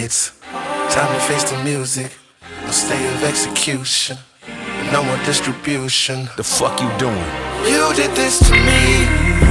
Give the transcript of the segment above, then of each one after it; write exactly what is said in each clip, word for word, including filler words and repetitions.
hits. Time to face the music. No state of execution. No more distribution. The fuck you doing? You did this to me.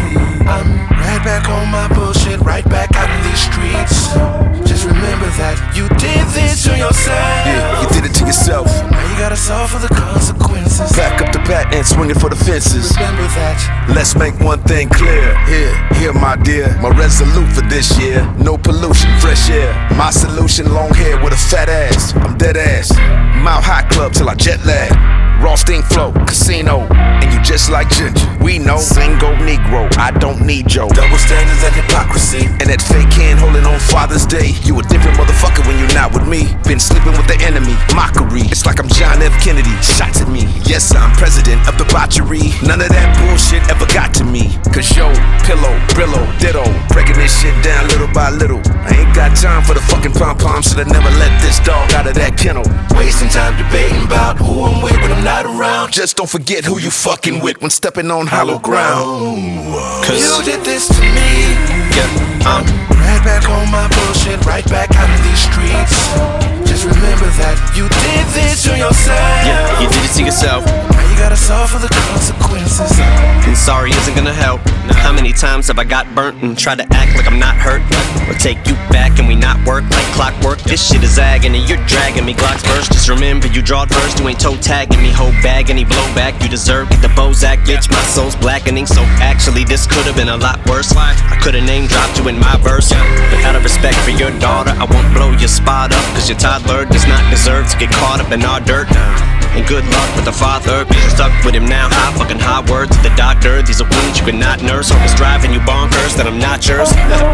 I'm right back on my bullshit, right back out in these streets. Just remember that you did this to yourself. Yeah, you did it to yourself. Now you gotta suffer the consequences. Back up the bat and swinging for the fences. Remember that. Let's make one thing clear. Here, here, my dear. My resolute for this year. No pollution, fresh air. My solution, long hair with a fat ass. I'm dead ass. Mile High Club till I jet lag. Raw stink flow, casino, and you just like ginger. We know, single Negro, I don't need Joe. Double standards and hypocrisy. And that fake hand holding on Father's Day. You a different motherfucker when you're not with me. Been sleeping with the enemy, mockery. It's like I'm John F. Kennedy, shots at me. Yes, I'm president of debauchery. None of that bullshit ever got to me. Cause yo, pillow, Brillo, ditto. Breaking this shit down little by little. I ain't got time for the fucking pom-pom. Should've never let this dog out of that kennel. Wasting time debating about who I'm with when I'm not around. Just don't forget who you fucking with when stepping on hollow ground. Cause you did this to me. Yeah, I'm right back on my bullshit, right back out in these streets. Just remember that you did this to yourself. Yeah, you did it to yourself. Now you gotta suffer the consequences. And sorry isn't gonna help. How many times have I got burnt and tried to act like I'm not hurt? Or take you back and we not work like clockwork? This shit is agony, you're dragging me, Glocks burst. Just remember you drawed first, you ain't toe tagging me. Whole bag, any blowback you deserve, get the Bozak, bitch. My soul's blackening, so actually this could've been a lot worse. I could've name dropped you in my verse, but out of respect for your daughter, I won't blow your spot up. Cause your toddler does not deserve to get caught up in our dirt. And good luck with the father, cause you're stuck with him now. High fucking high word to the doctor. These are wounds you cannot nurse. Hope it's driving you bonkers that I'm not yours.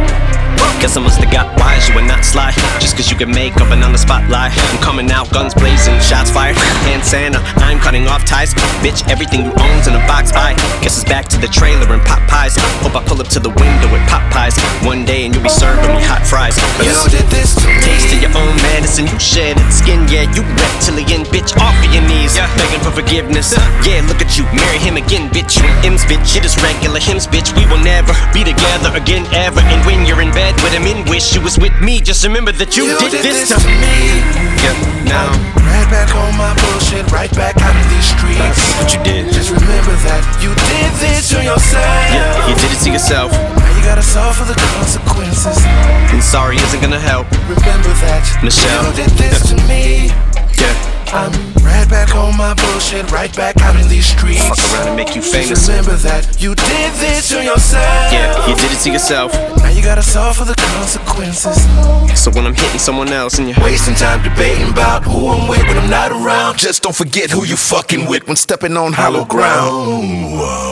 Guess I must've got wise, you were not sly. Just cause you can make up an on the spotlight. I'm coming out, guns blazing, shots fired. Hand Santa, I'm cutting off ties. Bitch, everything you own's in a box. I guess it's back to the trailer and pot pies. Hope I pull up to the window with pop pies. One day and you'll be serving me hot fries. You did this to me. Taste of your own medicine, you shed its skin. Yeah, you reptilian, bitch, off of your knees, yeah, begging for forgiveness. Yeah, look at you, marry him again, bitch. You M's, bitch, it is regular hymns, bitch. We will never be together again, ever. And when you're in bed with him in wish you was with me, just remember that you, you did, did this, this to me. Yeah, now I'm right back on my bullshit, right back out in these streets. That's what you did. Just remember that you did this to yourself. Yeah, you did it to yourself. Now you gotta suffer the consequences. And sorry isn't gonna help. Remember that Michelle. you did this to me. Yeah, I'm right back on my bullshit, right back out in these streets. fuck around and make you Just famous. remember that you did this to yourself. Yeah, you did it to yourself. Now you gotta suffer the consequences. So when I'm hitting someone else and you're Wasting time debating about who I'm with when I'm not around. Just don't forget who you fucking with when stepping on hollow ground.